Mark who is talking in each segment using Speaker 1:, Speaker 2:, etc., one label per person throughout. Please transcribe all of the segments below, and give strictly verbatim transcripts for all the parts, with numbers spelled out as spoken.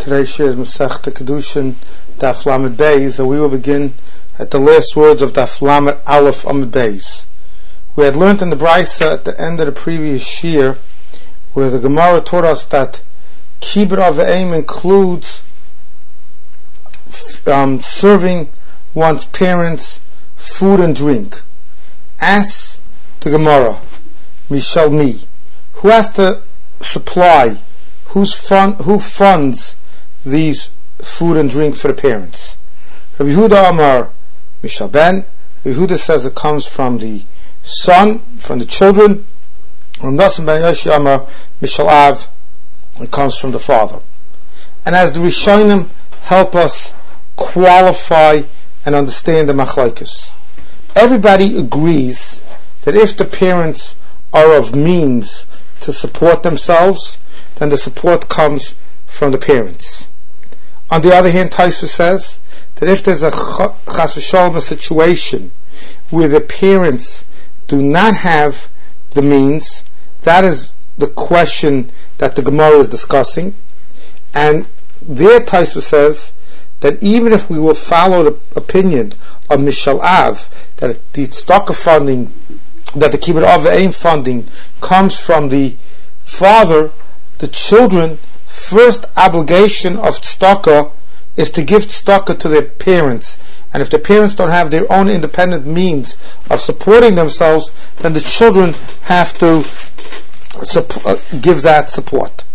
Speaker 1: Today shares Masechta Kedushin Daf Lamed Beis, and we will begin at the last words of Daf Lamed Aleph Amud Beis. We had learned in the Brisa at the end of the previous year, where the Gemara taught us that Kibbud Avim includes um, serving one's parents food and drink. Ask the Gemara, Mishal Mi, who has to supply, who's fund, who funds these food and drink for the parents? Rabbi Yehuda Amar Mishal Ben. Rabbi Yehuda says it comes from the son, from the children. Rabbi Nosson Ben Yoshi Amar Mishal Av, it comes from the father. And as the Rishonim help us qualify and understand the machlokes, everybody agrees that if the parents are of means to support themselves, then the support comes from the parents. On the other hand, Taisva says that if there's a chas v'sholom situation where the parents do not have the means, that is the question that the Gemara is discussing. And there Taisva says that even if we will follow the opinion of Mishal Av, that the tzedakah funding, that the Kibbud Avim funding comes from the father, the children, first obligation of tzedakah is to give tzedakah to their parents. And if the parents don't have their own independent means of supporting themselves, then the children have to supp- uh, give that support.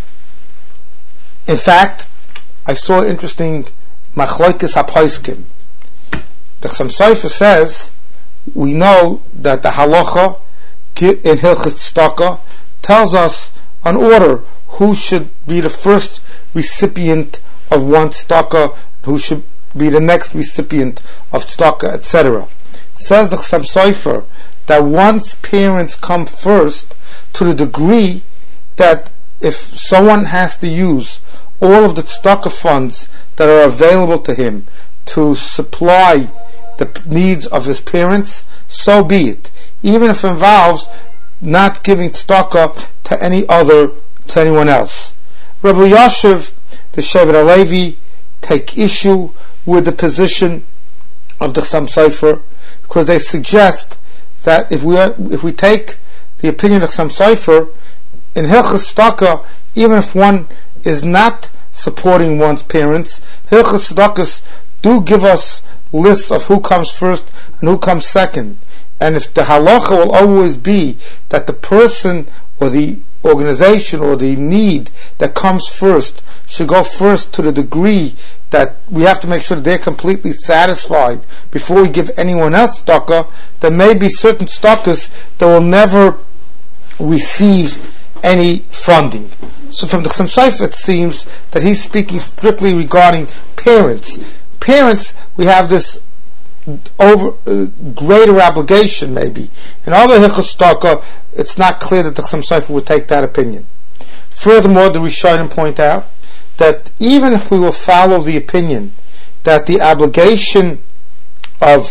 Speaker 1: In fact, I saw an interesting machlokes haposkim. The Chassam Sofer says, we know that the halacha in Hilchos Tzedakah tells us an order who should be the first recipient of one tzedakah, who should be the next recipient of tzedakah, et cetera. Says the Chassam Sofer that once parents come first, to the degree that if someone has to use all of the tzedakah funds that are available to him to supply the needs of his parents, so be it. Even if it involves not giving tzedakah to any other, to anyone else. Rabbi Yashiv, the Shevet HaLevi, take issue with the position of the Chassam Sofer, because they suggest that if we are, if we take the opinion of Chassam Sofer, in Hilchos Tzedakah, even if one is not supporting one's parents, Hilchos Tzedakah do give us lists of who comes first and who comes second. And if the halacha will always be that the person or the organization or the need that comes first should go first to the degree that we have to make sure that they're completely satisfied before we give anyone else tzedakah, there may be certain tzedakahs that will never receive any funding. So from the Chassam Sofer it seems that he's speaking strictly regarding parents. Parents, we have this over uh, greater obligation maybe. In other Hilchos Tzedakah, it's not clear that the Chassam Sofer would take that opinion. Furthermore, the Rishonim point out that even if we will follow the opinion that the obligation of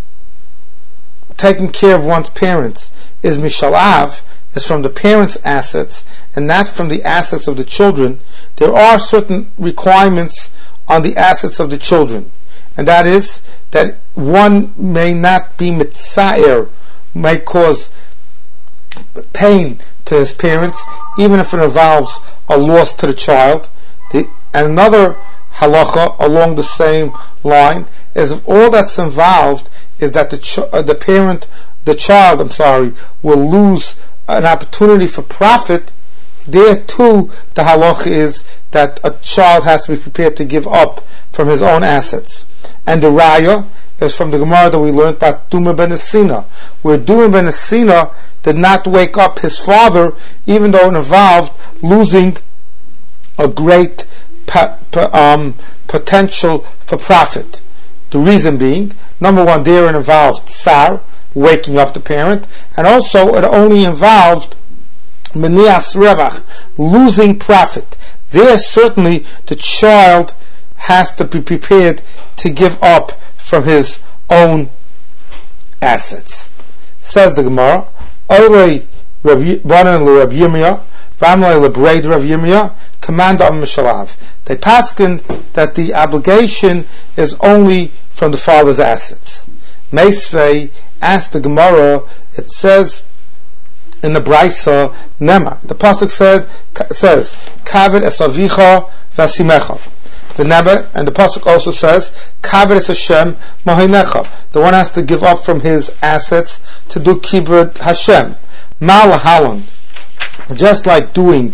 Speaker 1: taking care of one's parents is Mishal Av, is from the parents' assets and not from the assets of the children, there are certain requirements on the assets of the children. And that is that one may not be mitzair, may cause pain to his parents, even if it involves a loss to the child. The, and another halacha along the same line is if all that's involved is that the ch- uh, the parent, the child, I'm sorry, will lose an opportunity for profit. There too, the halacha is that a child has to be prepared to give up from his own assets. And the raya is from the Gemara that we learned about Duma ben Esina, where Duma ben Esina did not wake up his father, even though it involved losing a great pa- pa- um, potential for profit. The reason being, number one, there it involved tsar, waking up the parent, and also it only involved menias revach, losing profit. There certainly the child has to be prepared to give up from his own assets. Says the Gemara, Olei Rabbanan Rabbi Yirmiyah, V'amlei lebrei Rav Yirmiyah, command of Mishalav. They paskin that the obligation is only from the father's assets. Meisvei asked the Gemara, it says in the Braisa, Nema. The pasuk said says, Kaved es avicha v'asimecha. The Nebet, and the pasuk also says, Kaved es Hashem mohinecha. The one has to give up from his assets to do kibud Hashem. Mal halan. Just like doing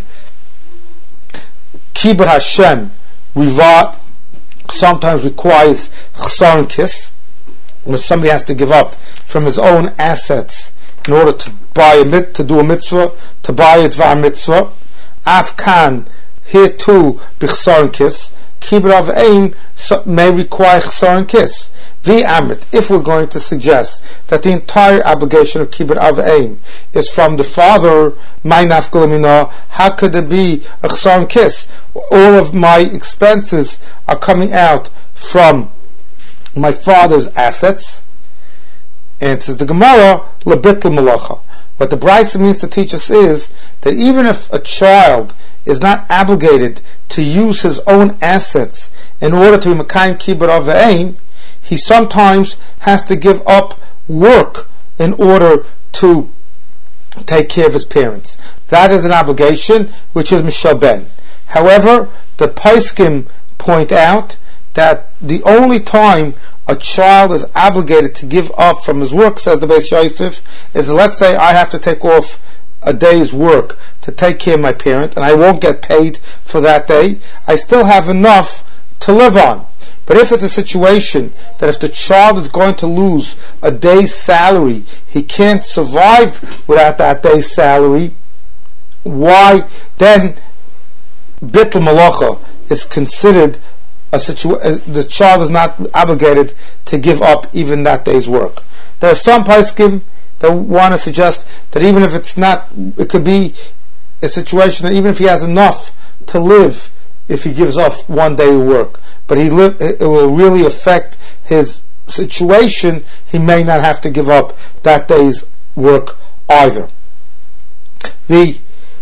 Speaker 1: kibud Hashem, rivat sometimes requires chsar and kiss, where somebody has to give up from his own assets in order to buy a mit, to do a mitzvah, to buy a dvar mitzvah. Afkan, here too, b'chsar and kiss. Kibud av aim may require chsar and kiss. The Amrit, if we're going to suggest that the entire obligation of Kibud av aim is from the father, my nafkulamina, how could it be a chsar and kiss? All of my expenses are coming out from my father's assets. And it says the Gemara, lebitl malacha. What the Braisa means to teach us is that even if a child is not obligated to use his own assets in order to be Mekayim Kibud av aim, he sometimes has to give up work in order to take care of his parents. That is an obligation which is Mishal Ben. However, the Paiskim point out that the only time a child is obligated to give up from his work, says the Beis Yosef, is, let's say I have to take off a day's work to take care of my parent and I won't get paid for that day. I still have enough to live on. But if it's a situation that if the child is going to lose a day's salary, he can't survive without that day's salary, why then bittul malacha is considered a situation, the child is not obligated to give up even that day's work. There are some poskim that want to suggest that even if it's not, it could be a situation that even if he has enough to live, if he gives off one day of work, but he li- it will really affect his situation, he may not have to give up that day's work either. The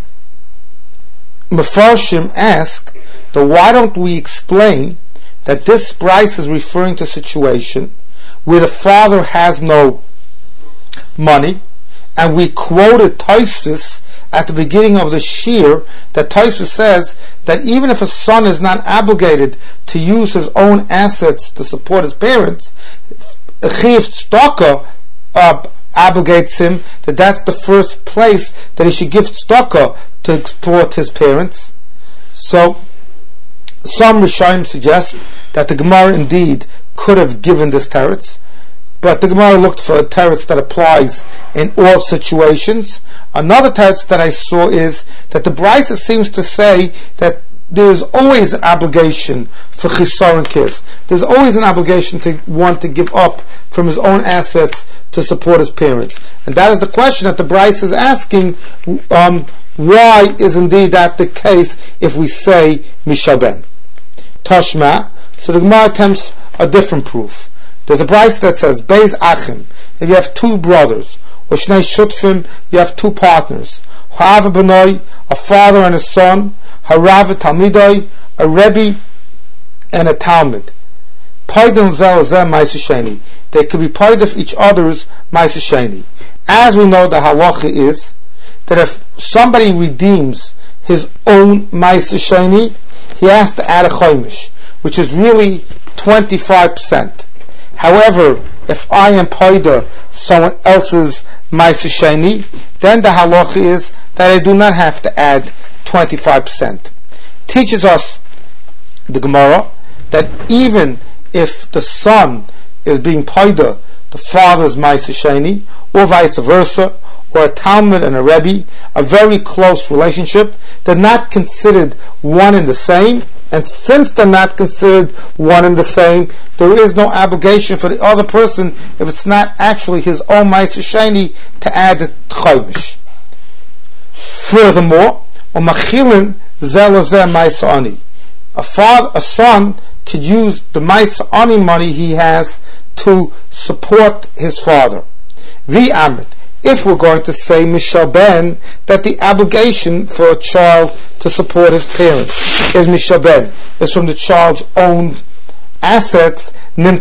Speaker 1: Mefarshim ask that why don't we explain that this price is referring to a situation where the father has no money, and we quoted Tosfos at the beginning of the shir that Tosfos says that even if a son is not obligated to use his own assets to support his parents, Chiyuv Tzedakah uh, obligates him that that's the first place that he should give tzedakah to support his parents. So some Rishonim suggest that the Gemara indeed could have given this teretz, but the Gemara looked for a teretz that applies in all situations. Another teretz that I saw is that the Braisa seems to say that there's always an obligation for chisar and kiss. There's always an obligation to want to give up from his own assets to support his parents. And that is the question that the Braisa is asking, um, why is indeed that the case if we say Mishal Ben? Tashma, so the Gemara attempts a different proof. There's a Braisa that says, Beis Achim, if you have two brothers, or Shnei Shutfim, you have two partners, Ha'ava B'noi, a father and a son, Harav Talmidoi, a Rebbe and a Talmud. Paidon zel zeh ma'aseh sheni. They could be paid of each other's ma'aseh sheni. As we know, the halacha is that if somebody redeems his own ma'aseh sheni, he has to add a chomish, which is really twenty-five percent. However, if I am paida someone else's ma'aseh sheni, then the halacha is that I do not have to add twenty-five percent. Teaches us the Gemara that even if the son is being paida the father's ma'aseh sheni, or vice versa, or a Talmud and a Rebbe, a very close relationship, they're not considered one and the same, and since they're not considered one and the same, there is no obligation for the other person, if it's not actually his own ma'aseh sheni, to add the chomish. Furthermore, a father, a son could use the ma'aseh ani money he has to support his father. Vi amrit, if we're going to say Mishal Ben, that the obligation for a child to support his parents is Mishal Ben, is from the child's own assets, how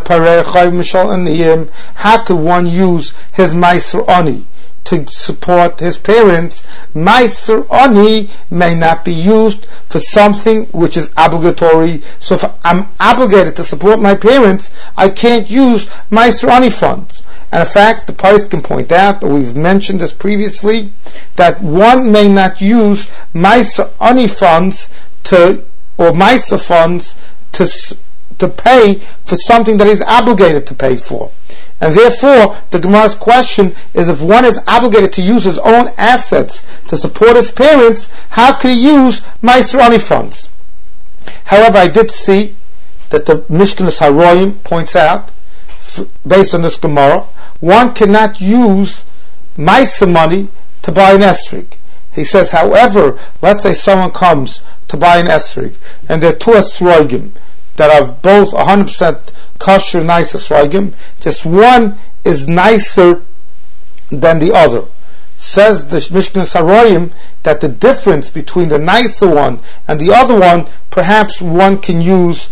Speaker 1: could one use his Meiser Ani to support his parents? Meiser Ani may not be used for something which is obligatory. So if I'm obligated to support my parents, I can't use Meiser Ani funds. And in fact, the Pais can point out, or we've mentioned this previously, that one may not use Meiser Ani funds to, or Meiser funds to to pay for something that he's obligated to pay for. And therefore, the Gemara's question is, if one is obligated to use his own assets to support his parents, how can he use Meiser Ani funds? However, I did see that the Mishkanos Haroyim points out, based on this Gemara, one cannot use Meiser money to buy an esrog. He says, however, let's say someone comes to buy an esrog, and there are two esrogim that are both one hundred percent kosher, nice esrogim. Just one is nicer than the other. Says the Mishkanos Haroyim that the difference between the nicer one and the other one, perhaps one can use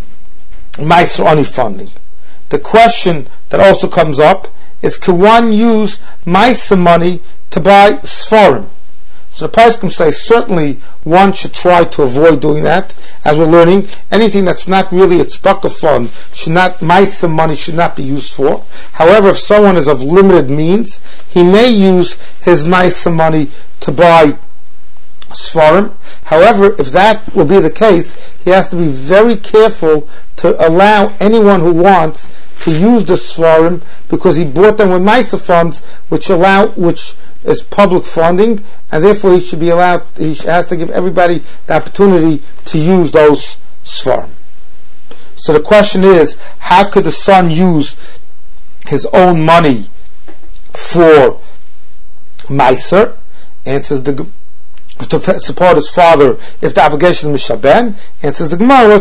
Speaker 1: Meiser Ani funding. The question that also comes up is, can one use Meiser money to buy Sfarim? So the Poskim say certainly one should try to avoid doing that. As we're learning, anything that's not really a tzedakah fund should not, Meiser money should not be used for. However, if someone is of limited means, he may use his Meiser money to buy Sfarim. However, if that will be the case, he has to be very careful to allow anyone who wants to use the Sfarim, because he bought them with Meiser funds, which allow, which is public funding, and therefore he should be allowed, he has to give everybody the opportunity to use those Sfarim. So the question is, how could the son use his own money for Meiser? Answers the to support his father if the obligation is Mishal Ben. Answers the Gemara,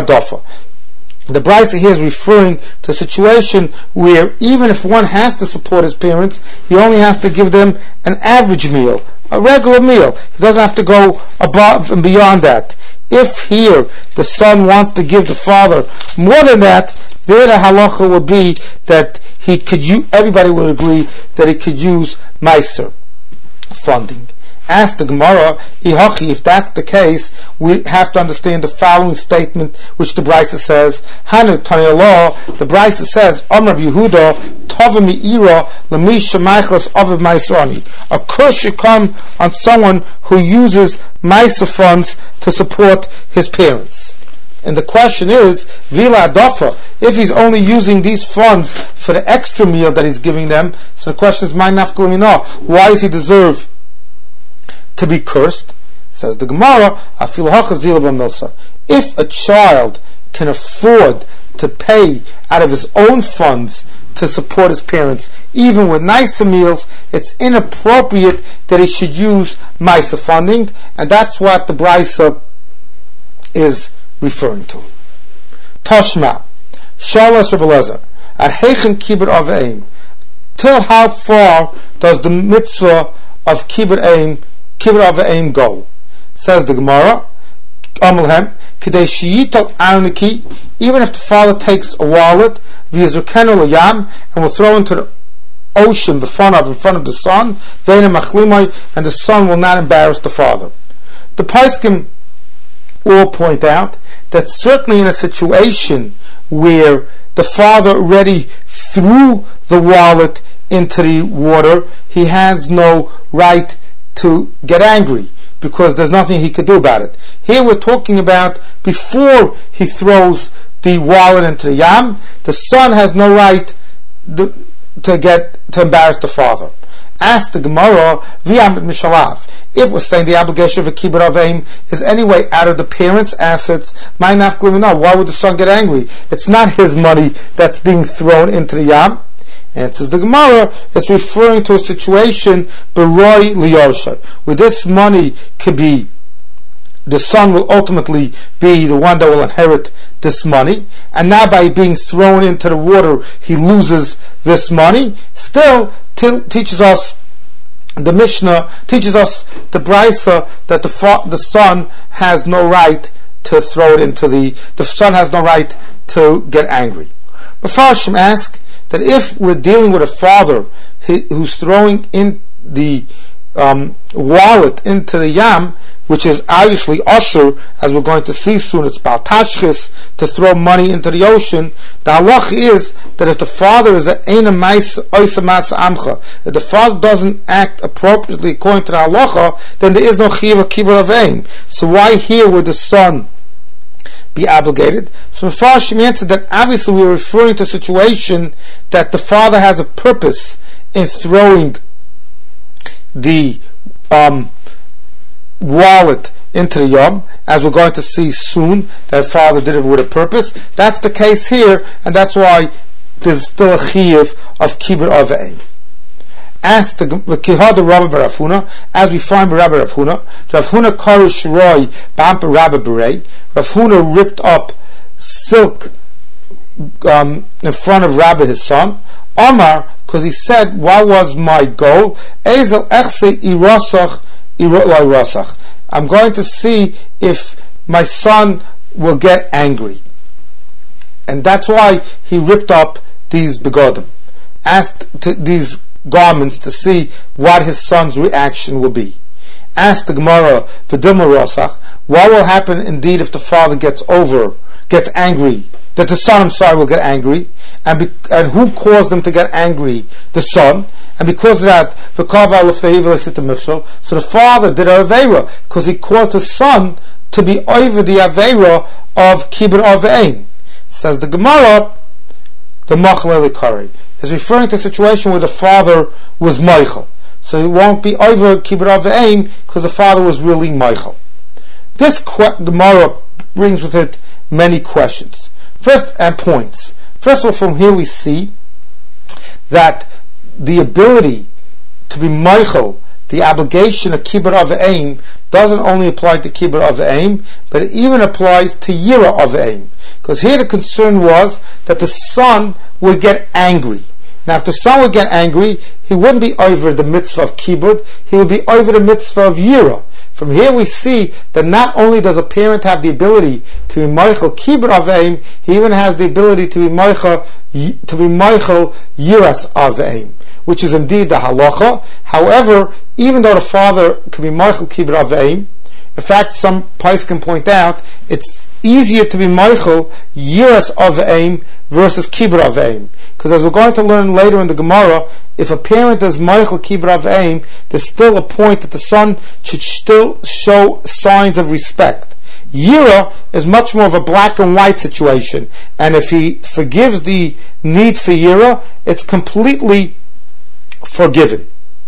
Speaker 1: the Brisa here is referring to a situation where even if one has to support his parents, he only has to give them an average meal, a regular meal. He doesn't have to go above and beyond that. If here the son wants to give the father more than that, there the halacha would be that he could use, everybody would agree that he could use Meiser funding. Ask the Gemara, if that's the case, we have to understand the following statement, which the Brisa says. Hanu Tanya Law, the Brisa says, Amar Yehuda, Tova Me'ira, Lamisha Meichlas Aviv Meiser Ani. A curse should come on someone who uses Meiser funds to support his parents. And the question is, Vila Adofa, if he's only using these funds for the extra meal that he's giving them, so the question is, my nafkalimina, why does he deserve to be cursed? Says the Gemara, if a child can afford to pay out of his own funds to support his parents, even with nicer meals, it's inappropriate that he should use Meiser funding, and that's what the Brisa is referring to. Tashma, Shalas Rebbe Lezer, at Heichen Kibbut Aveim, till how far does the mitzvah of Kibbut Aim Kibbut Aveim go? Says the Gemara, Amalhem, Kidei Shiyitol Arniki, even if the father takes a wallet, V'yizukenu L'yam, and will throw into the ocean the fun of in front of the son, Ve'ena Machlimai, and the son will not embarrass the father. The Poskim all point out that certainly in a situation where the father already threw the wallet into the water, he has no right to get angry, because there's nothing he could do about it. Here we're talking about before he throws the wallet into the yam, the son has no right to, to get to embarrass the father. Ask the Gemara, V'yamid Mishalav, if we're saying the obligation of a Kibbut Aveim is anyway out of the parents' assets, my nafkalimina, why would the son get angry? It's not his money that's being thrown into the yam. And says the Gemara, it's referring to a situation Beroi Liyarsha, where this money could be, the son will ultimately be the one that will inherit this money, and now by being thrown into the water he loses this money. Still, t- teaches us, the Mishnah teaches us the Brisa that the fa- the son has no right to throw it into the, the son has no right to get angry. Mefarshim ask that if we're dealing with a father who's throwing in the um, wallet into the yam, which is obviously usher, as we're going to see soon, it's about tashchis, to throw money into the ocean. The halach is that if the father is an eina ma'isa ma'asa amcha, if the father doesn't act appropriately according to the halacha, then there is no chiyuv kibbur avein. So why here would the son be obligated? So Mefarshim answered that obviously we were referring to a situation that the father has a purpose in throwing the um, wallet into the yam, as we're going to see soon. That father did it with a purpose. That's the case here, and that's why there's still a chiyuv of kibbur avein. As the Kihada Rabbi Rav Huna, as we find by Rabbi Rav Huna, Rav Huna Karish Roy Bampa Rabbi Berei, Rav Huna ripped up silk um, in front of Rabbi his son, Omar, because he said, what was my goal? Ezel echse irosach irosach. I'm going to see if my son will get angry. And that's why he ripped up these begodim, asked to, these garments, to see what his son's reaction will be. Asked the Gemara, V'dilma Rosach, what will happen indeed if the father gets over, gets angry, that the son, I'm sorry, will get angry, and be, and who caused them to get angry? The son. And because of that, so the father did a aveira, because he caused his son to be over the aveira of kibbur avein. Says the Gemara, the machle lekari is referring to a situation where the father was Michael. So he won't be over kibbur avein because the father was really Michael. This que- Gemara brings with it many questions. First, and points. First of all, from here we see that the ability to be Michael, the obligation of kibbur avein, doesn't only apply to kibbur avein, but it even applies to yira avein. Because here the concern was that the son would get angry. Now if the son would get angry, he wouldn't be over the mitzvah of kibbur, he would be over the mitzvah of yira. From here we see that not only does a parent have the ability to be Michael kibbur avein, he even has the ability to be Michael to be Michael yiras avein, which is indeed the halacha. However, even though the father can be Michael kibbur avein, in fact some pais can point out it's easier to be Michael yiras avein versus kibbur avein, because as we're going to learn later in the Gemara, if a parent is Michael kibbur avein, there's still a point that the son should still show signs of respect. Yira is much more of a black and white situation, and if he forgives the need for Yira, it's completely forgiven.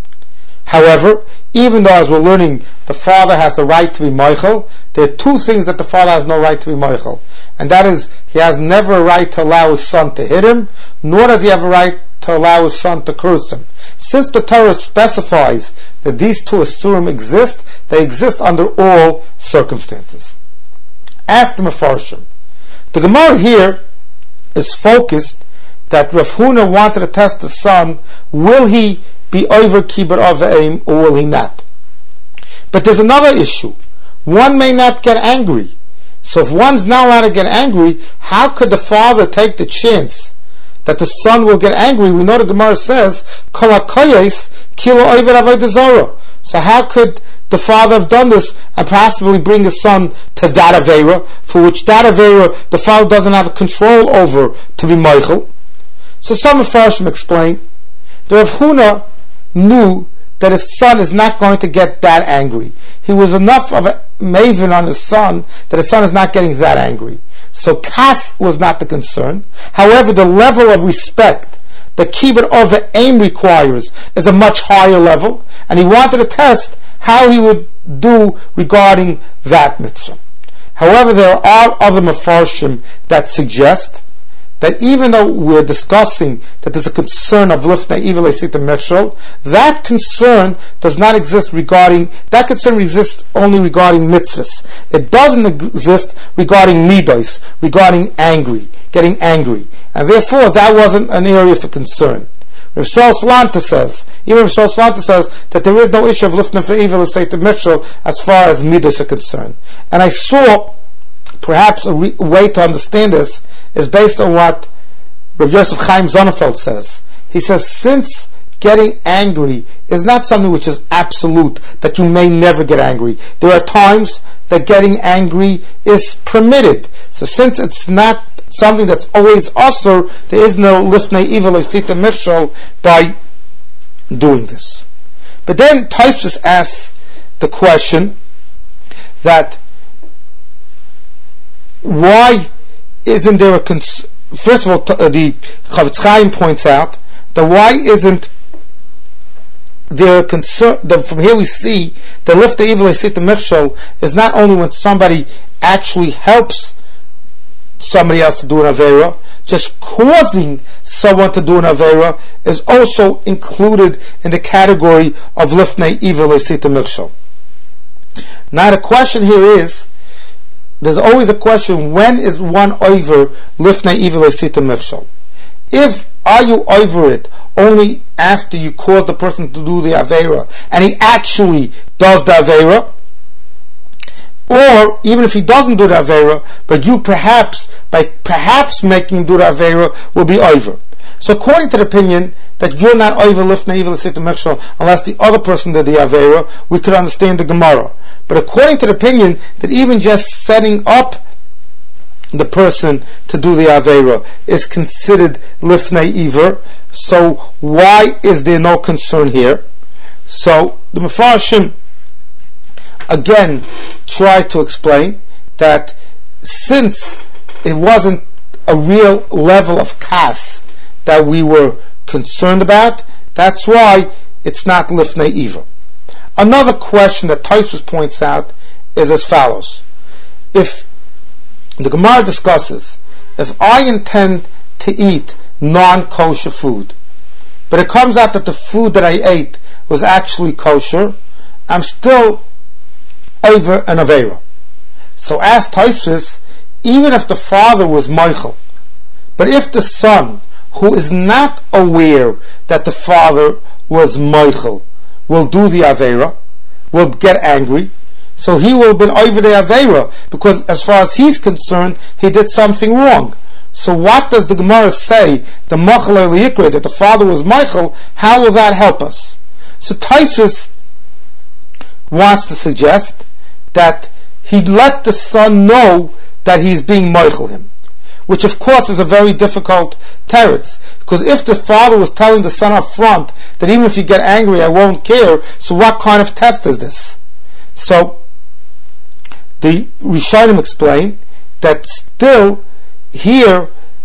Speaker 1: However, even though as we're learning the father has the right to be Michael, there are two things that the father has no right to be Michael, and that is he has never a right to allow his son to hit him, nor does he have a right to allow his son to curse him. Since the Torah specifies that these two asurim exist, they exist under all circumstances. Ask the Mefarshim. The Gemara here is focused that Rav Huna wanted to test the son, will he be over kibbur avein or will he not? But there's another issue. One may not get angry. So if one's not allowed to get angry, how could the father take the chance that the son will get angry? We know the Gemara says, Kol hakoyes kilo over avodah zarah. So how could the father have done this and possibly bring his son to that aveira, for which that aveira the father doesn't have control over to be Michael? So some Mefarshim explain that Rav Huna knew that his son is not going to get that angry. He was enough of a maven on his son that his son is not getting that angry. So kas was not the concern. However, the level of respect that kibbur avein requires is a much higher level, and he wanted to test how he would do regarding that mitzvah. However, there are other mefarshim that suggest that even though we're discussing that there's a concern of lifnei evil esita mechshol, that concern does not exist regarding, that concern exists only regarding mitzvahs. It doesn't exist regarding midos, regarding angry, getting angry. And therefore that wasn't an area for concern. Rav Shaul Salanta says, even Rav Shaul Salanta says that there is no issue of lifnei for evil as Seitim Michshel as far as midos are concerned. And I saw perhaps a re- way to understand this is based on what Rav Yosef Chaim Sonnenfeld says. He says, since getting angry is not something which is absolute, that you may never get angry. There are times that getting angry is permitted. So since it's not something that's always usher, there is no lifnei evil or Seitim Michshel by doing this. But then Tosfos asks the question that why isn't there a cons- first of all t- uh, the Chavetz Chaim points out that why isn't there a concern that from here we see the lifnei evil or Seitim Michshel is not only when somebody actually helps somebody else to do an Aveira, just causing someone to do an Aveira is also included in the category of lifnei evil or Seitim Michshel. Now the question here is, there's always a question, when is one over lifnei evil or Seitim Michshel? If are you over it only after you cause the person to do the Aveira and he actually does the Aveira, or even if he doesn't do the Aveira, but you perhaps, by perhaps making him do the Aveira, will be over. So according to the opinion that you're not over lifnei evil or Seitim Michshel unless the other person did the Aveira, we could understand the Gemara. But according to the opinion that even just setting up the person to do the Aveira is considered lifnei evil, so why is there no concern here? So the Mefarshim again try to explain that since it wasn't a real level of kas that we were concerned about, that's why it's not lifnei evil. Another question that Tosfos points out is as follows. If the Gemara discusses, if I intend to eat non-kosher food, but it comes out that the food that I ate was actually kosher, I'm still over an Aveira. So as Tosfos, even if the father was Meichel, but if the son, who is not aware that the father was Meichel, will do the Aveira, will get angry, so he will have been over the Aveira, because as far as he's concerned, he did something wrong. So what does the Gemara say, the Machal Yikra, that the father was Meichel, how will that help us? So Tosfos wants to suggest that he let the son know that he's being Meichel him, which of course is a very difficult teretz, because if the father was telling the son up front that even if you get angry I won't care, so what kind of test is this? So the Rishonim explain that still here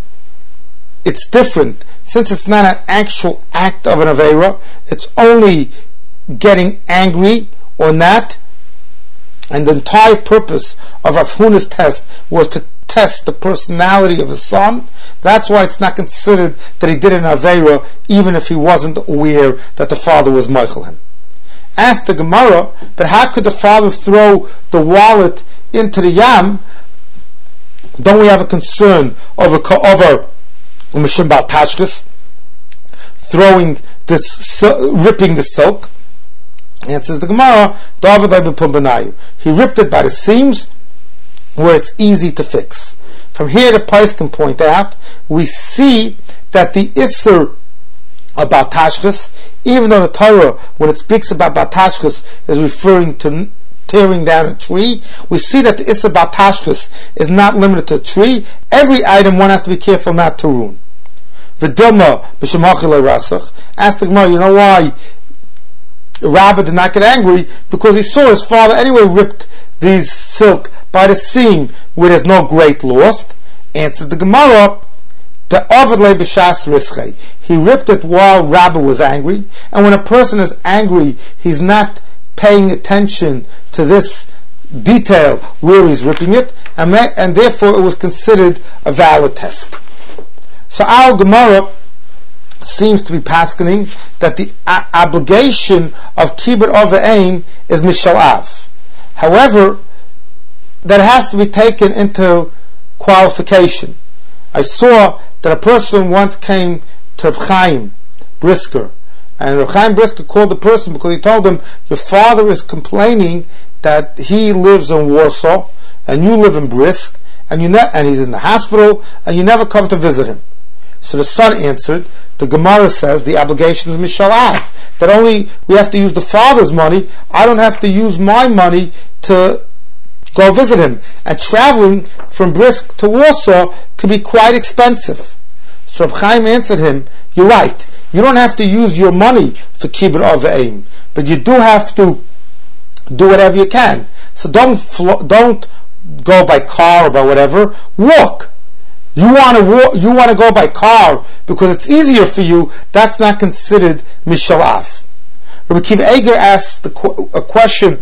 Speaker 1: it's different, since it's not an actual act of an Aveira, it's only getting angry or not, and the entire purpose of Rav Huna's test was to test the personality of his son. That's why it's not considered that he did an Aveira even if he wasn't aware that the father was Meichel him. Ask the Gemara, but how could the father throw the wallet into the Yam? Don't we have a concern over over Mishum Bal Tashkis throwing this, ripping the silk? Answers the Gemara, David Ibn Benayu. He ripped it by the seams where it's easy to fix. From here the Pais can point out, we see that the Isser of Bal Tashkis, even though the Torah, when it speaks about Bal Tashkis, is referring to tearing down a tree, we see that the Isser Bal Tashkis is not limited to a tree. Every item one has to be careful not to ruin. V'dilma b'shem hachilei rasach. Ask the Gemara, you know why Rabbi did not get angry? Because he saw his father anyway ripped these silk by the seam where there's no great loss. Answers the Gemara, the Ovid le b'shas rischei. He ripped it while Rabbi was angry, and when a person is angry, he's not paying attention to this detail where he's ripping it, and, and therefore it was considered a valid test. So our Gemara seems to be paskening that the a- obligation of kibbut overein is mishalav. However, that has to be taken into qualification. I saw that a person once came to Reb Chaim Brisker. And Reb Chaim Brisker called the person because he told him, your father is complaining that he lives in Warsaw and you live in Brisk, and you ne- and he's in the hospital and you never come to visit him. So the son answered, the Gemara says the obligation is Mishal Av, that only we have to use the father's money. I don't have to use my money to go visit him. And traveling from Brisk to Warsaw could be quite expensive. So Reb Chaim answered him, you're right. You don't have to use your money for kibbur av v'eim, but you do have to do whatever you can. So don't flo- don't go by car or by whatever. Walk. You want to walk, you want to go by car because it's easier for you. That's not considered mishal av. Rabbi Akiva Eiger asked the qu- a question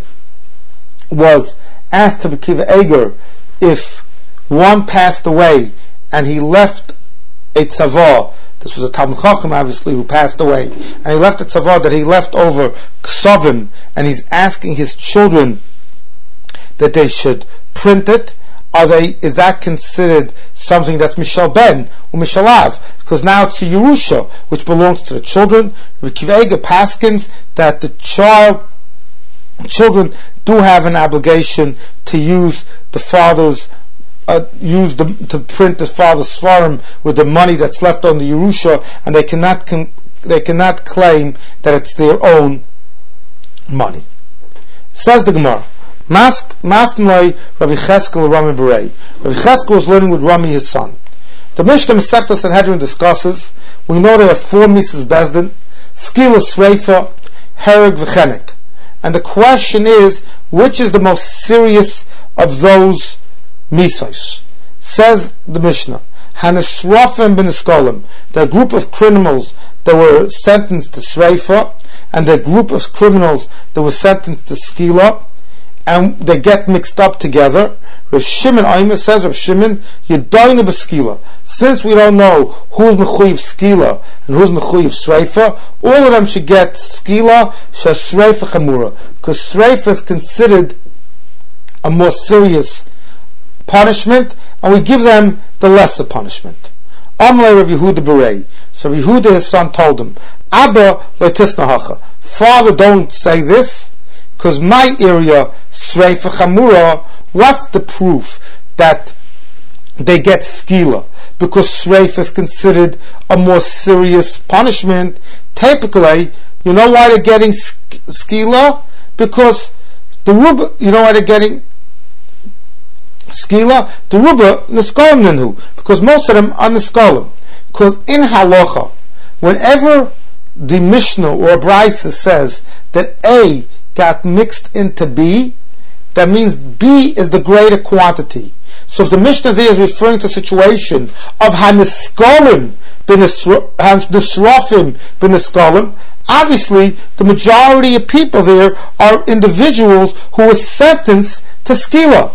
Speaker 1: was asked to Rabbi Akiva Eiger if one passed away and he left a tzavah. This was a Talmid Chacham, obviously, who passed away, and he left a tzavah that he left over ksavim, and he's asking his children that they should print it. Are they? Is that considered something that's Mishal Ben or Mishal Av? Because now it's a Yerusha, which belongs to the children. Rabbi Akiva Eiger paskins that the child, children do have an obligation to use the father's Uh, use the, to print the father's svarim with the money that's left on the Yerusha, and they cannot con- they cannot claim that it's their own money. Says the Gemara, Masnai Rabbi Cheskel Rami Berei. Rabbi Cheskel was learning with Rami, his son. The Mishnah Masechta Sanhedrin discusses. We know there are four Misas Bezdin: Skila, Sreifa, Hereg, V'chenek. And the question is, which is the most serious of those Misos? Says the Mishnah, Hanisrafim ben Eskolim, the group of criminals that were sentenced to Sreifa, and the group of criminals that were sentenced to Skila, and they get mixed up together. Rav Shimon Aimer says, Rav Shimon, Yedainu b'Skila. Since we don't know who's Mechuyev Skila and who's Mechuyev Sreifa, all of them should get Skila, Shas Sreifa Chamura, because Sreifa is considered a more serious punishment, and we give them the lesser punishment. Amalei Rav Yehuda Berei. So Rav Yehuda, his son, told him, Abba le'tisnahacha. Father, don't say this, because my area, Sreifa Chamura, what's the proof that they get skila? Because Sreifa is considered a more serious punishment. Typically, you know why they're getting skila? Because the rub, you know why they're getting skila? The ruba niskolim ninhu, because most of them are niskolim. Because in halacha, whenever the Mishnah or Brisa says that A got mixed into B, that means B is the greater quantity. So if the Mishnah there is referring to a situation of haniskolim hanisrafim b'niskolim, obviously the majority of people there are individuals who were sentenced to skila.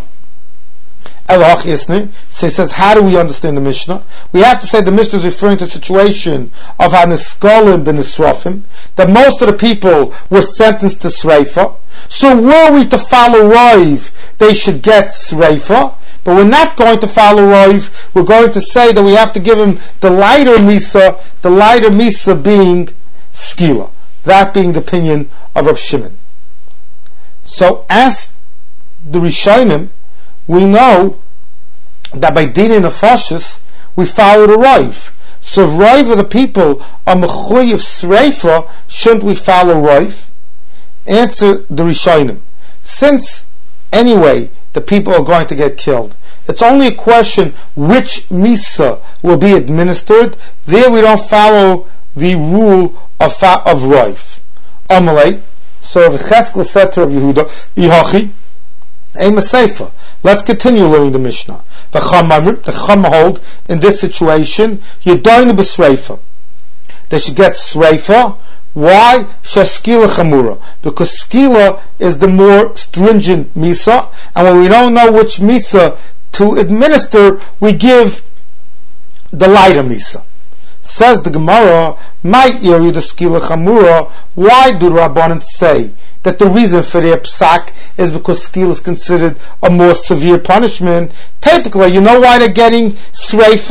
Speaker 1: So he says, how do we understand the Mishnah? We have to say the Mishnah is referring to a situation of Haniskolin ben Nisrafim, that most of the people were sentenced to Sreifa. So were we to follow Rav, they should get Sreifa, but we're not going to follow Rav. We're going to say that we have to give him the lighter Misa, the lighter Misa being Skila, that being the opinion of Rav Shimon. So as the Rishonim, we know that by Dina Nefashis, we follow the Rav. So if Rav of the people are Mechuyev Sreifa, shouldn't we follow Rav? Answer the Rishonim. Since, anyway, the people are going to get killed, it's only a question which Misa will be administered. There we don't follow the rule of, of Rav. Amalei. So Rav Cheskel said to Rav Yehuda, Ihachi, Ema Seifa. Let's continue learning the Mishnah. The Chama hold in this situation, Yedainu b'Sreifa. They should get Sreifa. Why? Sheskila Chamura. Because Skila is the more stringent Misa, and when we don't know which Misa to administer, we give the lighter Misa. Says the Gemara, my area the Skila Chamura. Why do the Rabbanan say that the reason for their psak is because skila is considered a more severe punishment? Typically, you know why they're getting sreifa?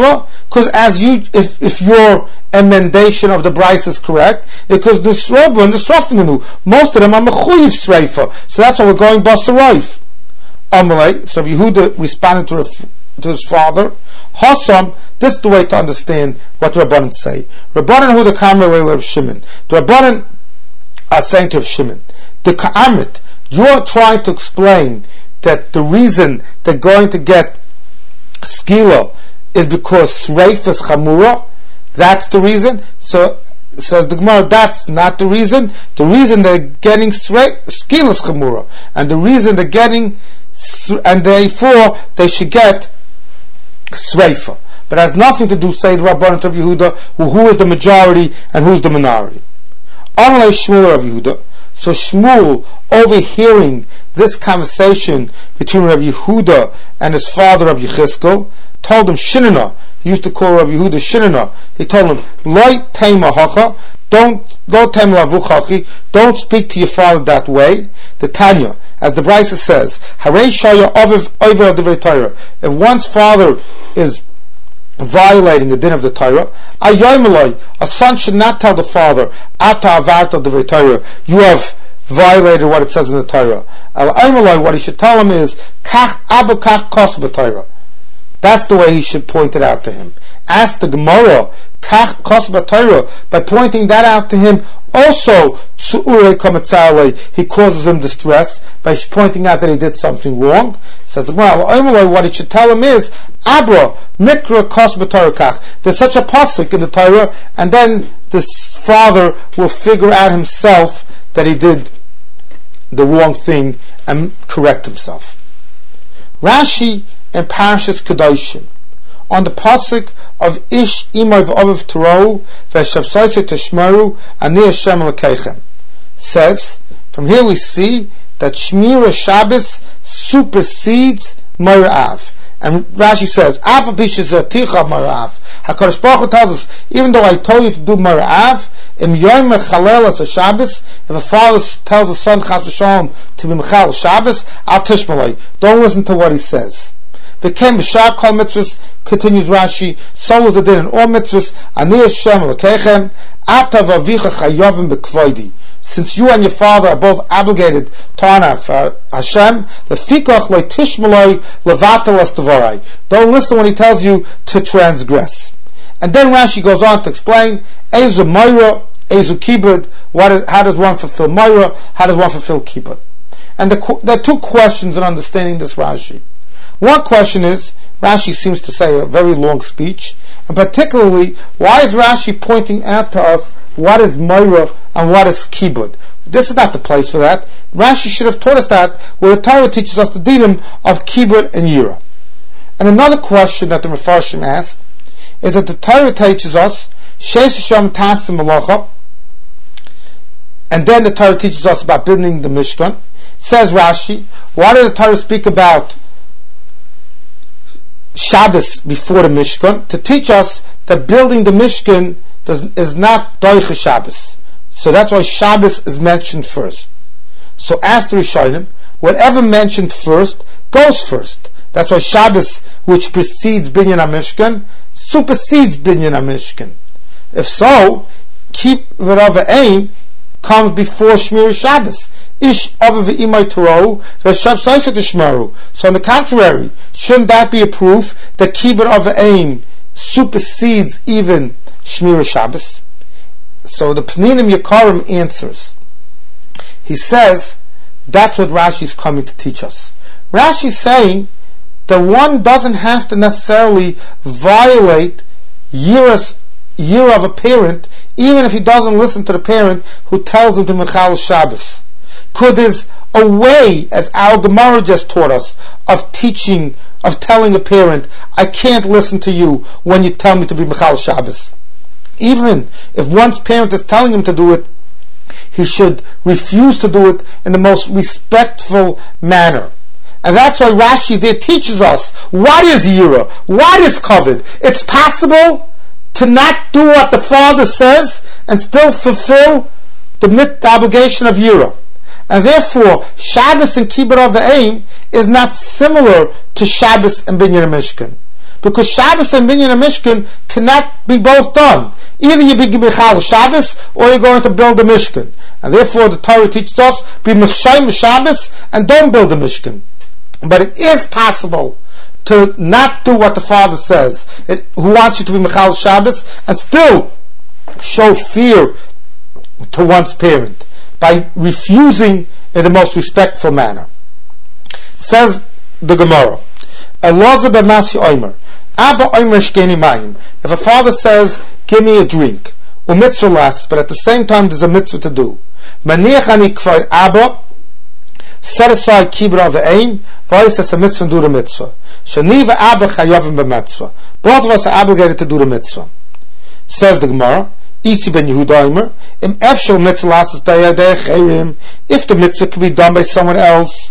Speaker 1: Because as you, if if your emendation of the Bryce is correct, because the Sroba and the Srofimenu, most of them are Mechuyiv Sreifa. So that's why we're going Basarayf. Amalei, so Yehuda responded to, to his father, Hassam, this is the way to understand what the Rabbanan say. Rabbanan Huda Kamar of Shimon. The Rabbanan are saying to Shimon, the Ka'amrit, you're trying to explain that the reason they're going to get Skila is because Sreif is Chamura. That's the reason. So says the Gemara, that's not the reason. The reason they're getting Skila is Chamura, and the reason they're getting, and therefore they should get Sreifa. But it has nothing to do, say the Rabbanan of Yehuda, who, who is the majority and who's the minority. Amalei Shmuel of Yehuda. So Shmuel, overhearing this conversation between Rabbi Yehuda and his father Rabbi Yecheskel, told him Shinana. He used to call Rabbi Yehuda Shinana. He told him, Loi teima hacha, don't lo teima lavuchachi, don't speak to your father that way. The Tanya, as the Brisa says, Harei shaya oviv over divrei Torah. If one's father is violating the din of the Torah, a son should not tell the father, Ata avarta divrei Torah, you have violated what it says in the Torah. What he should tell him is, Kach abu kach kos b'Torah. That's the way he should point it out to him. Ask the Gemara, Kach kos b'Torah, by pointing that out to him. Also, he causes him distress by pointing out that he did something wrong. Says the Gemara, what he should tell him is, Abra mikra kos b'Torah kach. There's such a pasuk in the Torah, and then this father will figure out himself that he did the wrong thing and correct himself. Rashi in Parashas Kedoshim, on the pasuk of Ish imay v'oviv Torah v'shabsaisa tishmaru ani Hashem Elokeichem, says, from here we see that Shmira Shabbos supersedes Moirav. And Rashi says, Av b'shizaticha Moirav. HaKadosh Baruch Hu tells us, even though I told you to do Moirav, im yoyim mechalel as a Shabbos, if a father tells a son Chas v'shalom to be mechal Shabbos, al tishmalei, don't listen to what he says. Became b'shar kol mitzvahs, continues Rashi, so was the din in all mitzvahs, ani Hashem Elokeichem, ata v'avicha chayovim b'kvoidi. Since you and your father are both obligated to honor for Hashem, lefikach lo tishmaloi levatel es devarai. Don't listen when he tells you to transgress. And then Rashi goes on to explain, Ezu Moira, Ezu Kibud, what is, how does one fulfill Moira, how does one fulfill Kibud? And the, there are two questions in understanding this Rashi. One question is, Rashi seems to say a very long speech, and particularly, why is Rashi pointing out to us what is Moira and what is Kibud? This is not the place for that. Rashi should have taught us that, where the Torah teaches us the dinim of Kibud and Yira. And another question that the Mefarshim ask is that the Torah teaches us Sheis Hashem Tasim Malacha, and then the Torah teaches us about building the Mishkan. Says Rashi, why did the Torah speak about Shabbos before the Mishkan? To teach us that building the Mishkan does, is not Doicha Shabbos. So that's why Shabbos is mentioned first. So ask the Rishonim, whatever mentioned first goes first. That's why Shabbos, which precedes Binyan HaMishkan, supersedes Binyan HaMishkan. If so, keep V'Rava Ein comes before Shmir Shabbos. Ish Ava V'Imay Torah V'Shab Saisa Tishmaru. So on the contrary, shouldn't that be a proof that Kibbut Ava Ein supersedes even Shmir Shabbos? So the Pninim Yekarim answers. He says, that's what Rashi is coming to teach us. Rashi is saying that one doesn't have to necessarily violate years, year of a parent, even if he doesn't listen to the parent who tells him to Mechal Shabbos. Because there's a way, as Al Gemara just taught us, of teaching, of telling a parent, I can't listen to you when you tell me to be Mechal Shabbos. Even if one's parent is telling him to do it, he should refuse to do it in the most respectful manner. And that's why Rashi there teaches us, what is Yira? What is covered? It's possible to not do what the father says and still fulfill the, mit, the obligation of Yira. And therefore, Shabbos and Kibbut Ava Ein is not similar to Shabbos and Binyan HaMishkan. because Shabbos and Binyan and Mishkan cannot be both done. Either you be Michal Shabbos or you're going to build a Mishkan. And therefore the Torah teaches us, be Mishayim Shabbos and don't build a Mishkan. But it is possible to not do what the father says, it, who wants you to be Michal Shabbos, and still show fear to one's parent by refusing in the most respectful manner. Says the Gemara, Elazar b'masi oimer, Abba oimer shkeni mayim. If a father says, give me a drink, u'mitzvah lasts, but at the same time there's a mitzvah to do. Maniach ani kvar Abba, set aside kibra v'ein, v'ayis has a mitzvah and do the mitzvah. Shani v'Abba chayavim b'mitzvah. Both of us are obligated to do the mitzvah. Says the Gemara, Isi ben Yehuda oimer, im efshel mitzvah lasts daya daya chayrim, if the mitzvah can be done by someone else,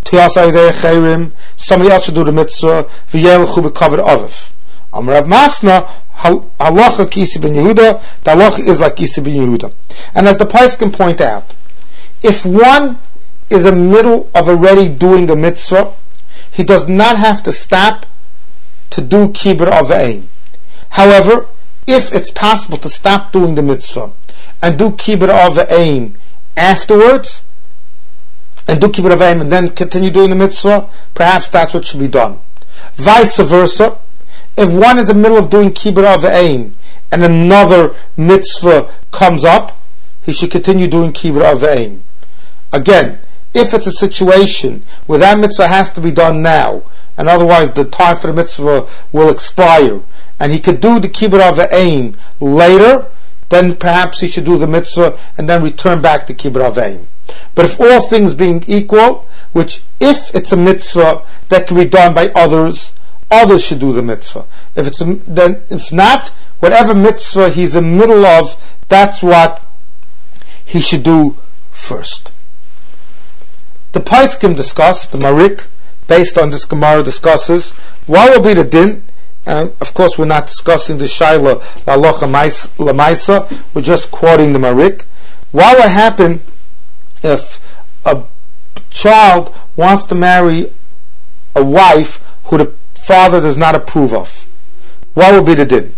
Speaker 1: somebody else should do the mitzvah. V'yelchu b'kavod aviv. Amar Rav Masna, halacha k'isi ben Yehuda. The halacha is like Isi ben Yehuda. And as the Pais can point out, if one is in the middle of already doing a mitzvah, he does not have to stop to do kibbur av'ein. However, if it's possible to stop doing the mitzvah and do kibbur av'ein afterwards, and do kibbur avayim and then continue doing the mitzvah, perhaps that's what should be done. Vice versa, if one is in the middle of doing kibbur avayim and another mitzvah comes up, he should continue doing kibbur avayim. Again, if it's a situation where that mitzvah has to be done now, and otherwise the time for the mitzvah will expire, and he could do the kibbur avayim later, then perhaps he should do the mitzvah and then return back to kibbur avayim. But if all things being equal, which if it's a mitzvah that can be done by others, others should do the mitzvah. If it's a, then if not, whatever mitzvah he's in the middle of, that's what he should do first. The Paiskim discuss, the Marik, based on this Gemara, discusses what will be the din. And of course, we're not discussing the Shaila Lalocha Lamaisa. We're just quoting the Marik. What would happen if a child wants to marry a wife who the father does not approve of? What would be the din?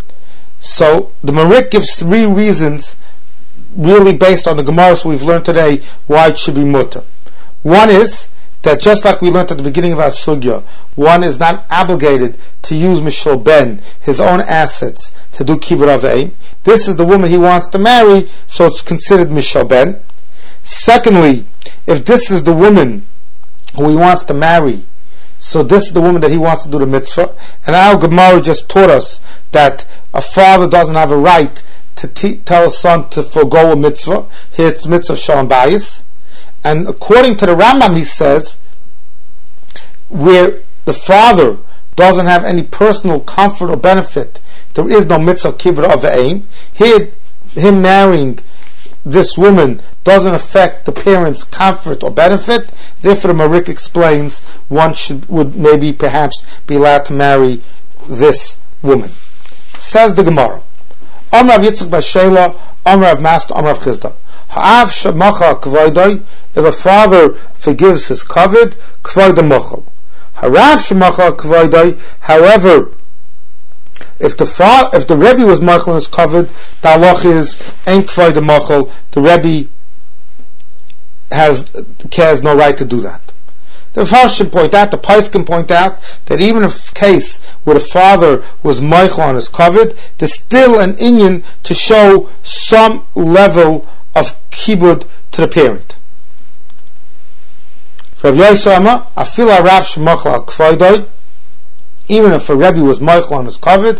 Speaker 1: So the Marik gives three reasons, really based on the Gemaras we've learned today, why it should be mutter. One is that just like we learned at the beginning of our sugya, one is not obligated to use Mishal Ben, his own assets, to do kibbur avayim. This is the woman he wants to marry, so it's considered Mishal Ben. Secondly, if this is the woman who he wants to marry, so this is the woman that he wants to do the mitzvah, and our Gemara just taught us that a father doesn't have a right to te- tell a son to forego a mitzvah. Here it's mitzvah shalom bayis. And according to the Rambam, he says, where the father doesn't have any personal comfort or benefit, there is no mitzvah kibbur avayim. Here, him marrying this woman doesn't affect the parent's comfort or benefit. Therefore, the Marik explains one should would maybe perhaps be allowed to marry this woman. Says the Gemara, Amar Rav Yitzchak bar Shela, Amar Rav Masna, Amar Rav Chizda. Ha'av shemacha kvoidoi, if a father forgives his kavod, kvoida mochel. Harav shemacha kvoidoi, however, If the fa- if the Rebbe was Michael and is covered, the halach is ain't kvoida mochel. The Rebbe has has no right to do that. The Mepharshim should point out, the Pais can point out that even in a case where the father was Michael and is covered, there's still an inyan to show some level of kibud to the parent. Rav Yosama, afil harav shemachal al kvoidoi, even if a Rebbe was Michael and is covered,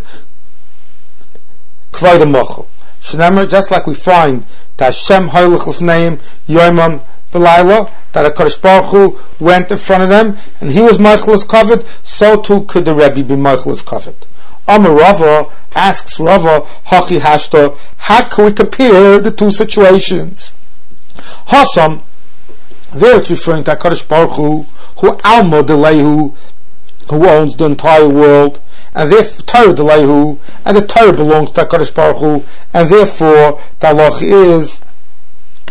Speaker 1: kvoida mochel. Shnemer, just like we find that Hashem hoylech lefneim yoimam v'layla, that a Kadosh Baruch Hu went in front of them and he was Michael is covered, so too could the Rebbe be Michael is covered. Amar Rava asks Rava, Hachi Hashta, how can we compare the two situations? Hasam, there it's referring to Kadosh Baruch Hu, who Alma Delehu, who owns the entire world, and therefore Torah Delehu, and the Torah belongs to Kadosh Baruch Hu, and therefore the halach is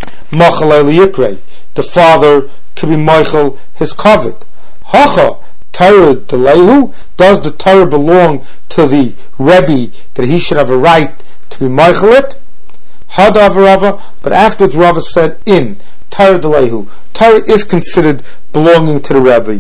Speaker 1: Machal Yikre. The father can be Michael his covet. Hacha Torah Delehu, does the Torah belong to the Rebbe that he should have a right to be Meichelit? Hadav Rava, but afterwards Rava said in Torah Delehu, Torah is considered belonging to the Rebbe.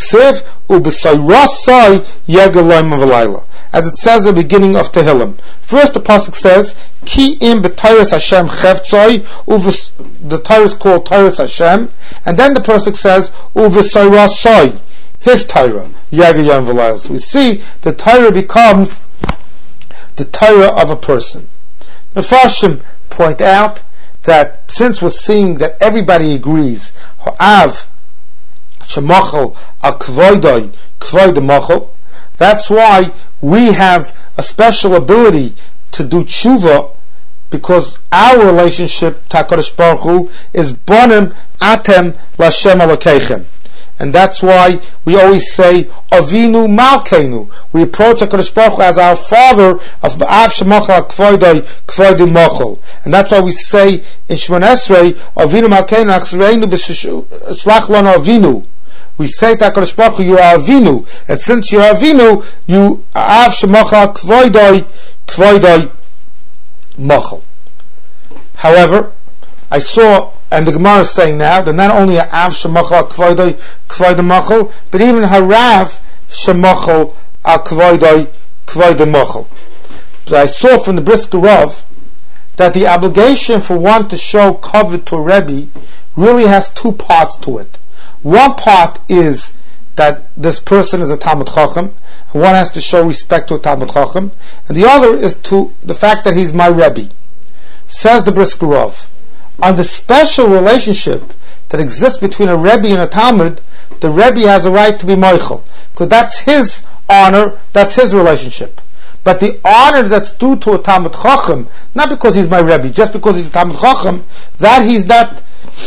Speaker 1: As it says at the beginning of Tehillim. First the pasuk says, Ki im b'Torahs Hashem chevtzoi, the Torah is called Torahs Hashem, and then the pasuk says, Uv'sayrasai, his Torah, Yagalayim v'layla. So we see the Torah becomes the Torah of a person. The Mepharshim point out that since we're seeing that everybody agrees, Ha'av shemachal al kvoidoi kvoid machal, that's why we have a special ability to do tshuva, because our relationship to HaKadosh Baruch Hu is bonim atem l'Hashem Elokeichem. And that's why we always say Avinu Malkeinu. We approach HaKadosh Baruch Hu as our Father of Av Shemachal Kvoidoi Kvoidim Mochel. And that's why we say in Shemon Esrei Avinu Malkeinu Achzreinu B'Shlach Lana Avinu. We say to HaKadosh Baruch Hu, you are Avinu, and since you are Avinu, you are Av Shemachal Kvoidoi Kvoidoi Mochel. However, I saw, and the Gemara is saying now, that not only Av Shemachal Kvoidoi Kvoidoi Mochel, but even Harav Shemachal Al Kvoidoi Kvoidoi Mochel. But I saw from the Brisker Rav that the obligation for one to show kavod to a Rebbe really has two parts to it. One part is that this person is a Talmid Chacham, and one has to show respect to a Talmid Chacham, and the other is to the fact that he's my Rebbe. Says the Brisker Rav, on the special relationship that exists between a Rebbe and a Talmid, the Rebbe has a right to be Meichel, because that's his honor, that's his relationship. But the honor that's due to a Talmid Chacham, not because he's my Rebbe, just because he's a Talmid Chacham, that he's not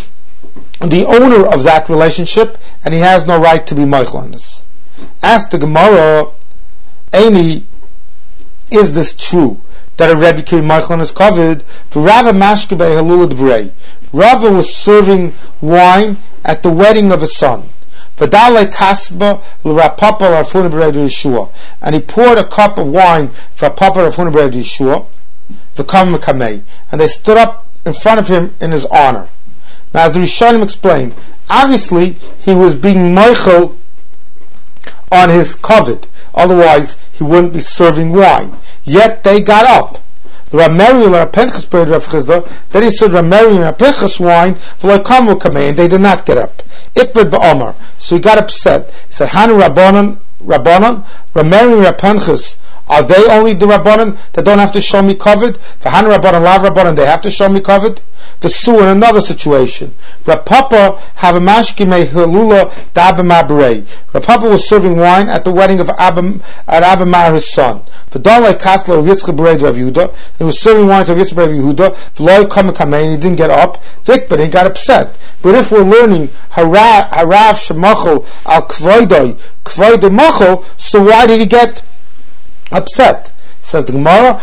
Speaker 1: the owner of that relationship, and he has no right to be Meichel on this. Ask the Gemara, Eini, is this true, that a Rebbe can be Meichel on his kavod? For Rava Mashke bei Halula D'vrei, Rava was serving wine at the wedding of his son. V'dalei kasba l'Rapapa l'Rafuna b'Rei Yeshua, and he poured a cup of wine for Rapapa l'Rafuna b'Rei Yeshua, v'kam v'kamei, and they stood up in front of him in his honor. Now, as the Rishonim explained, obviously he was being Meichel on his kavod, otherwise he wouldn't be serving wine. Yet they got up. The Rameri and Rav Pinchas prayed Rav Chizda, then he said Rameri and Rav Pinchas wine, and they did not get up. Ikbid ba'omar. So he got upset. He said, Hanu Rabbanan, Rabbanan, Rameri and Rav Pinchas, are they only the Rabbanan that don't have to show me kavod? For Hanu Rabbanan, Lav Rabbanan, they have to show me kavod? The Su in another situation. Rav Papa have a mashkimei halula d'Abamar b'rei. Rav Papa was serving wine at the wedding of Abam, at Abamar, his son. V'dalei kasla Yitzchak b'rei Rav Yehuda. He was serving wine to Yitzchak b'rei Yehuda. V'loi kam kamei, and he didn't get up. Vikbet, he got upset. But if we're learning harav shemachol al kvoidoi kvoidoi machol, so why did he get upset? Says the Gemara,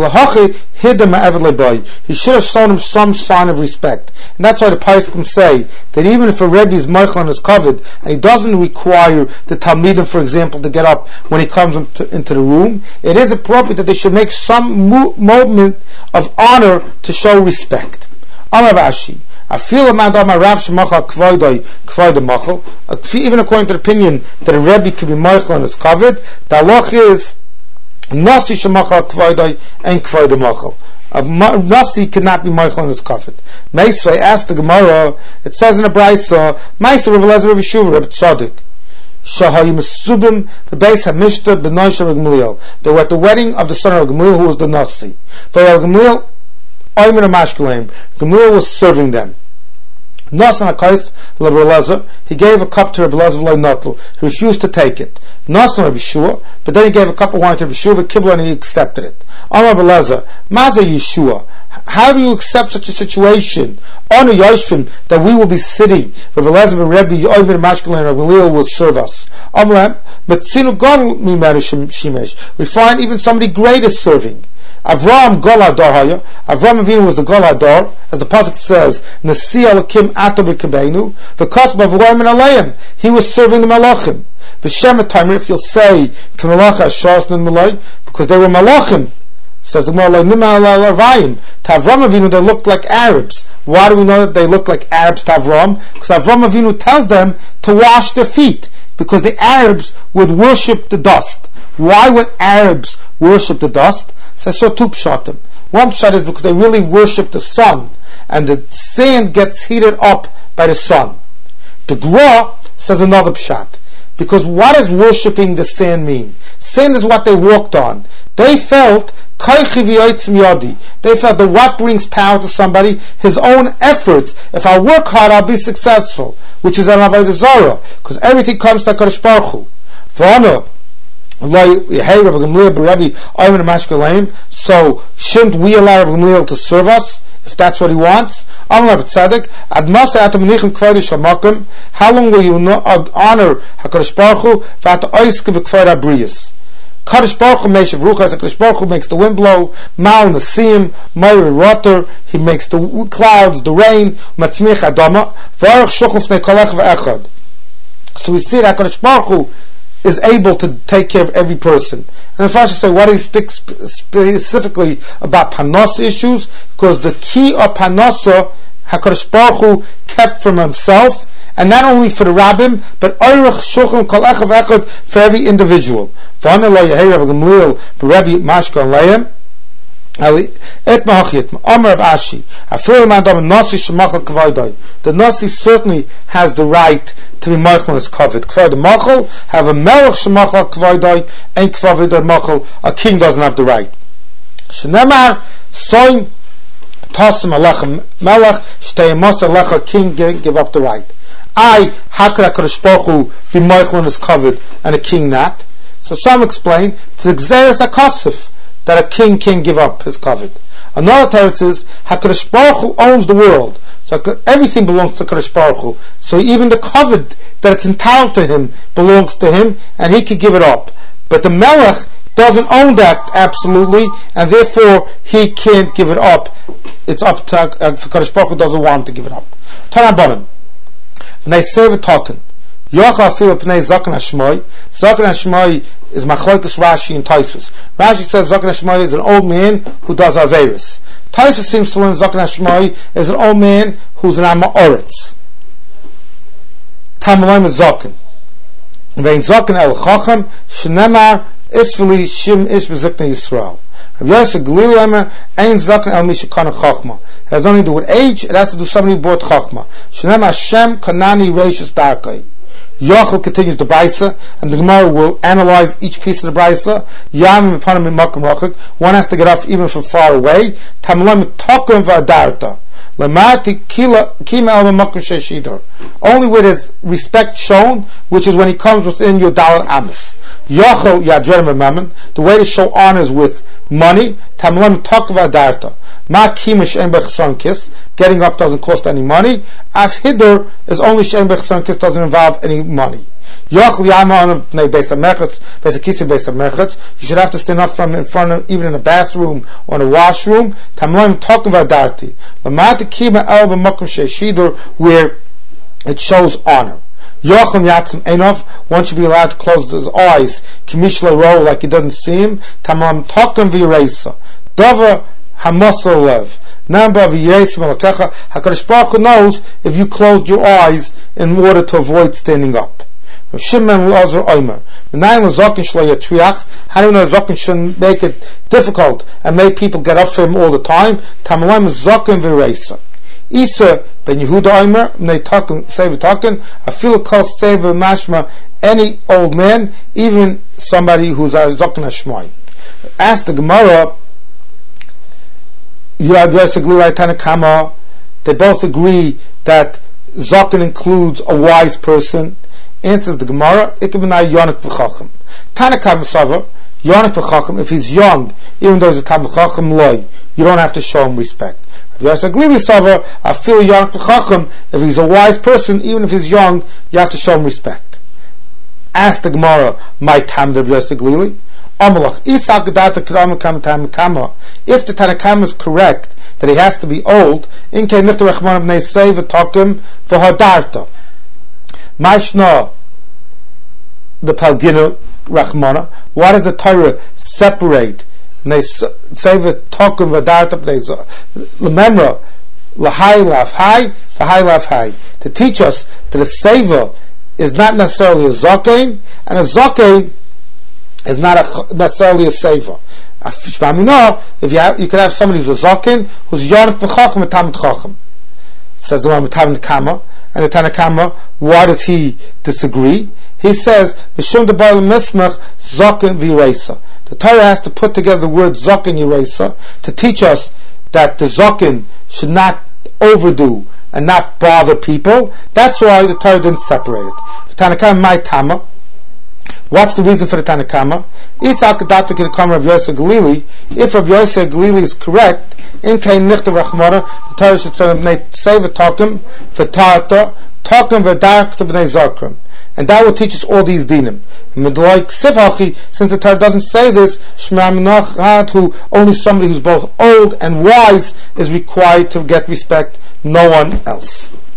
Speaker 1: he should have shown him some sign of respect. And that's why the Paiskim say that even if a Rebbe is Meichel on his kavod, and he doesn't require the Talmidim, for example, to get up when he comes into, into the room, it is appropriate that they should make some mo- moment of honor to show respect. Amar Rashi, even according to the opinion that a Rebbe can be Meichel on his kavod, the halach is Nasi shemachal kvoidoi and kvoidoi machal. A Nasi cannot be Meichel on his kavod. Meisvei asked the Gemara, it says in a Brisa, Meisvei Rebbe Lezer Rebbe Shuvah Rebbe Tzadik, Shahayim Subim Bebeis Hamishta B'noi Shel Rebbe Gamliel. They were at the wedding of the son of Rebbe Gamliel, who was the Nasi. For Rebbe Gamliel, Oymer Mashkeleim, Gamliel was serving them. Nasan Akais Rebbe Lezer, he gave a cup to Rebbe Lezer V'loi Notlu. He refused to take it. Nasan Rebbe Yeshua, but then he gave a cup of wine to Rebbe Yeshua, Kibbutz, and he accepted it. Amar Rebbe Lezer, Maza Yeshua, how do you accept such a situation? Onu Yoshvim, that we will be sitting, Rebbe Lezer and Rebbe Yoivin Mashkel and Rebbe Gamliel will serve us. Amar Metzinu Gadol Mimenu Shimesh, we find even somebody great is serving. Avram Golador Haya. Avram Avinu was the Golador, as the pasuk says, Nasi Elokim Ato B'Kabeinu, V'Kosba V'Roim Alayim. He was serving the Malachim. V'Shem Timer, if you'll say, K'Malacha Ashas Nun Malay, because they were Malachim. Says the Gemara, Nima to Avram Avinu, they looked like Arabs. Why do we know that they looked like Arabs to Avram? Because Avram Avinu tells them to wash their feet, because the Arabs would worship the dust. Why would Arabs worship the dust? Says so two pshatim. One pshat is because they really worship the sun, and the sand gets heated up by the sun. The Gra says another pshat, because what does worshipping the sand mean? Sand is what they walked on. They felt they felt that what brings power to somebody? His own efforts. If I work hard, I'll be successful, which is an avodah zarah, because everything comes to HaKadosh Baruch Hu. So shouldn't we allow Rabbi Gamliel to serve us if that's what he wants? How long will you honor HaKadosh Baruch Hu? Kadosh Baruch Hu makes Kadosh Baruch Hu makes the wind blow, Mal Nasim, Meir water, he makes the clouds, the rain, Matzmich Adama, Varach Shuchuf Nekolach Ve'echad. So we see that Kadosh Baruch Hu is able to take care of every person. And if I should say, what do he speak specifically about Panos issues? Because the key of Panosa, HaKadosh Baruch Hu kept from himself, and not only for the rabbim, but Oirach Shulchan Kol Echad Echad for every individual. V'ana lo Yehei Rabbi Gamliel b'Rebbe Mashka Leim et Mahachit Amar of Ashi Afil Madam Nasi Shemachal Kavaydai. The Nasi certainly has the right to be Machal as covered. Kavod Machal have a Melech Shemachal Kavaydai and Kavod Machal. A king doesn't have the right. Shenemar Soin Tasim Alecha Melech Shtei Masa Alecha king give up the right. I, how could HaKadosh Baruch Hu be Meichel is covered and a king not? So some explain to the Gzeres HaKosif that a king can give up his covet. Another teretz is HaKadosh Baruch Hu owns the world, so everything belongs to HaKadosh Baruch Hu. So even the covet that it's entitled to him belongs to him, and he can give it up. But the Melech doesn't own that absolutely, and therefore he can't give it up. It's up to uh, HaKadosh Baruch Hu doesn't want to give it up. Tanabanim. And they say it talking. Yochal feel pnei Zaken Hashmoi. Zaken Hashmoi is Machlokes Rashi and Tosfos. Rashi says Zaken Hashmoi is an old man who does Averis. Tosfos seems to learn Zaken Hashmoi is an old man who's an Amoritz. Tamalim is Zaken. Vein Zaken El Chacham Shnemar Isfili Shim Ish Bezikna Yisrael. Rabbi Yosef Galili Omer Ein Zaken El Mishakana Chachma. It has nothing to do with age, it has to do with somebody who brought Chachma. Shnem Hashem Kanani Reishis Darkai. Yochel continues the Brisa, and the Gemara will analyze each piece of the Brisa. Yam Mipanim Mimakam Rachik. One has to get off even from far away. Tamlam Tokum V'Adarta. Lamati Kila Kima El Mimakam Sheshidor. Only with his respect shown, which is when he comes within your dollar amis. Yochel Yadjer Mammon. The way to show honor is with money. Tamlam Tokum V'Adarta. Ma kimish en bechson kiss, getting up doesn't cost any money. As hidur is only shen bechson kiss, doesn't involve any money. Yochel yama on a base of merchatz, base of kissing base of merchatz. You should have to stand up from in front of, even in a bathroom or in a washroom. Tamloim talking about darti. Lamati kima el b'makom sheishidur, where it shows honor. Yochel yatzim enov, one should be allowed to close his eyes. Kimish lo like he doesn't see him. Tamloim talking v'yreisa. Dover Hamasal lev. Number of years Malakecha. HaKadosh Baruch Hu knows if you closed your eyes in order to avoid standing up. Shimon Lazar Omer. How do you know Zokin shouldn't make it difficult and make people get up for him all the time? Tamalim Zokin V'Reisa. Isa ben Yehuda Omer. They talking, say talking. I feel called save mashma. Any old man, even somebody who's a Zokin Hashmai. Ask the Gemara. They both agree that Zaken includes a wise person. Answers the Gemara, Yonik v'chacham. Tanakam Sava, Yonik v'chacham, if he's young, even though he's a Tam v'chacham loy, you don't have to show him respect. Sava, I feel Yonik v'chacham, if he's a wise person, even if he's young, you have to show him respect. Ask the Gemara, my Tam Rabbi Yosef Glili. Amalach, Isak Gedata Kram Kam Tam Kama. If the Tanakama is correct that he has to be old, in Kei Nichta Rachmana B'nei Seva Tokim V'Hadarta. Mashna the Palginu Rachmana. Why does the Torah separate B'nei Seva Tokim V'Hadarta B'nei Seva? Remember, L'hai Laf Hai, V'hai Laf Hai. To teach us that a Seva is not necessarily a Zokain, and a Zokain is not a, necessarily a Seva. If you have, you can have somebody who's a Zokin, who's Yonik V'Chacham and Tamid Chacham. Says the one with Tamid Kama, and the Tanakama, why does he disagree? He says, V'shum de Baal Mismach Zokin V'Yiresa. The Torah has to put together the word Zokin Yiresa to teach us that the Zokin should not overdo and not bother people. That's why the Torah didn't separate it. The Tanakama, my Tama. What's the reason for the Tanakama? If Rabbi Yosef Galili, if Rabbi Yosef Galili is correct, in Kain Nichta Rachmana, the Torah should say v'tokim v'ta'ata tokim v'darkta b'nei zakrim, and that will teach us all these dinim. Since the Torah doesn't say this, Shema Menachat, who only somebody who's both old and wise is required to get respect, no one else.